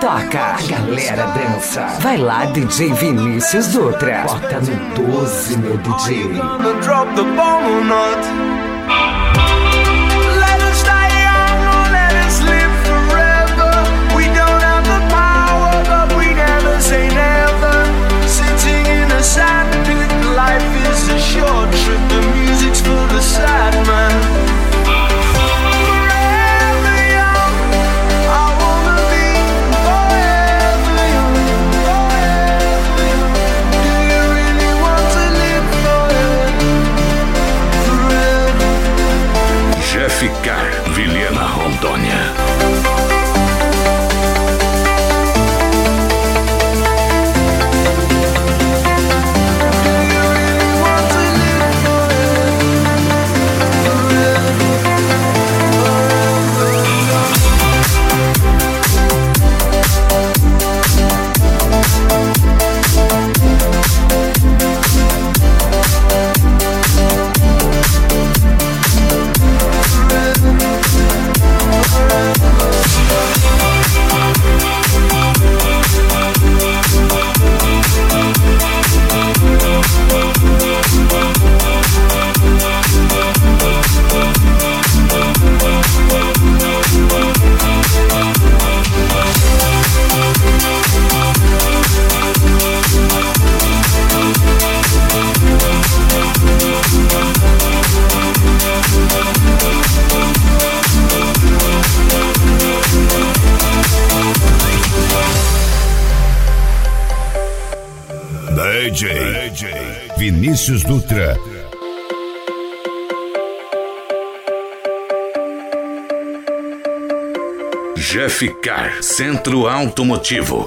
toca, a galera dança. Vai lá, DJ Vinícius Dutra. Bota no 12, meu DJ. Drop the bomb or not? Let us die young or let us live forever. We don't have the power, but we never say never. Sitting in a sandpit, life is a short trip. The music's for the sad man. Ficar, Vilhena, Rondônia. DJ Vinícius Dutra. Jeficar, Centro Automotivo.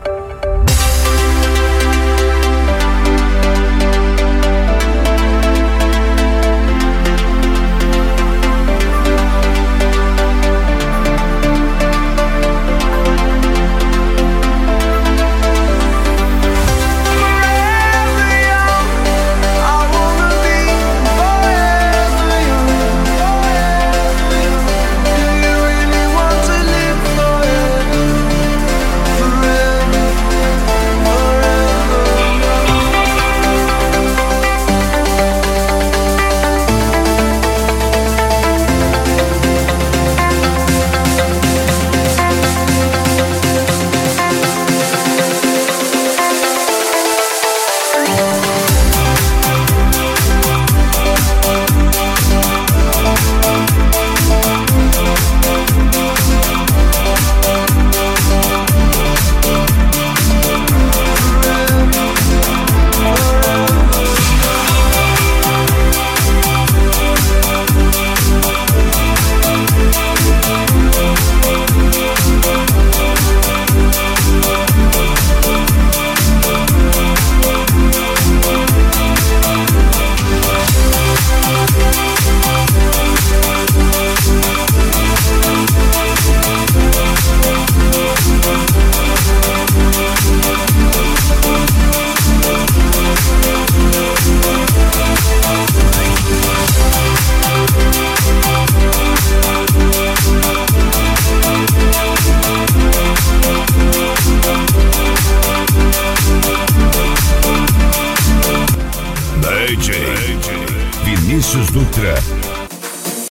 DJ Vinícius Dutra.